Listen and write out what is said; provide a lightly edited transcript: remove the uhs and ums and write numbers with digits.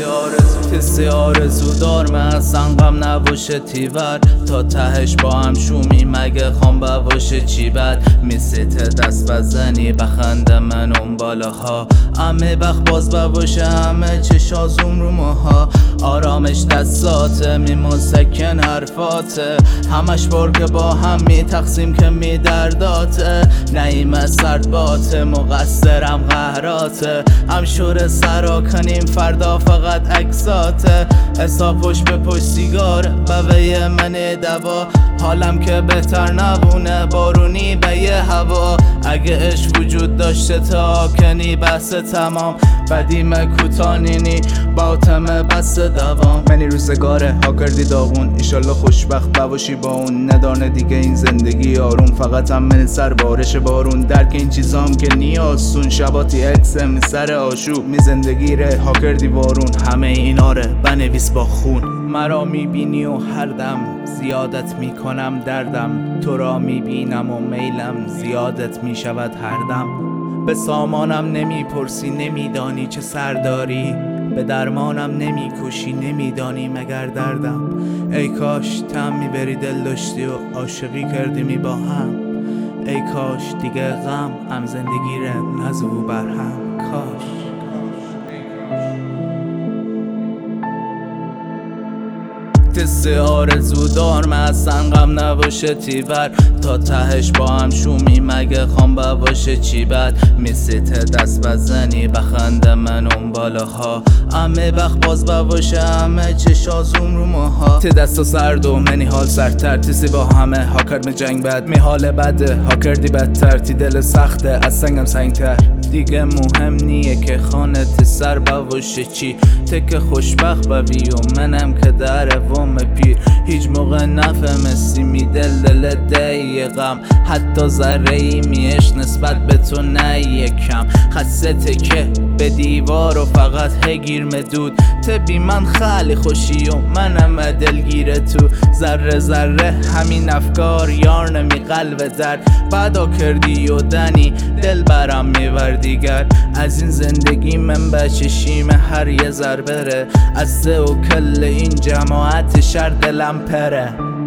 تسی آرزو دار اصلا غم نباشه تیور تا تهش با هم شومی مگه خام بواشه چی بد میسیت دست بزنی بخنده من اون بالاها همه وقت باز بواشه همه چشازوم رو ماها آرامش دستاته میمسکن حرفاته همش برگه با هم می تقسیم که می درداته نعیم سرد باته مقصرم قهراته هم شور سرا کنیم فردا فقط اکساته حساب پشت به پشت سیگار بوه من دوا حالم که بهتر نبونه بارونی به یه هوا اگه عشق وجود داشته تا کنی بس تمام بدیم کوتانینی باطمه بس دوام منی روزگاره ها کردی داغون ایشالله خوشبخت باشی با اون ندانه دیگه این زندگی آروم فقط هم من سر بارش بارون درک این چیزام که نیاستون شباتی اکسم سر آشوب می زندگی ره ها کردی وارون همه ایناره بنویس با خون مرا میبینی و هر دم زیادت میکنم دردم تو را میبینم و میلم زیادت میشود هر دم به سامانم نمیپرسی نمیدانی چه سر داری به درمانم نمیکشی نمیدانی مگر دردم ای کاش تم میبری دل داشتی و عاشقی کردیمی با هم ای کاش دیگه غم هم زندگی ره نزو برهم کاش تسی آرزو دار اصلا غم نباشه تیور تا تهش با هم شومی مگه خام بواشه چی بد میسیت دست بزنی بخنده من اون بالاها همه وقت باز بواشه همه چشازوم رو ماها تی دست سرد و منی حال سرتر تیسی با همه ها کرد می جنگ بد می حال بده ها کردی بدتر تی دل سخته از سنگم سنگتر دیگه مهم نیه که خانه تی سر بواشه چی تک خوشبخت بوی و منم که در وم پیر هیچ موقع نفهمستی می دل دقیقم حتی ذره ای میش نسبت به تو نه یکم خسته تکه به دیوار و فقط هگیر مدود تبی من خیلی خوشی و منم دلگیره تو ذره ذره همین افکار یار نمی قلب درد بعدا کردی و دنی دل برم میور دیگر از این زندگی من بچشیم هر یه ذر بره از سه و کل این جماعت شر دلم پره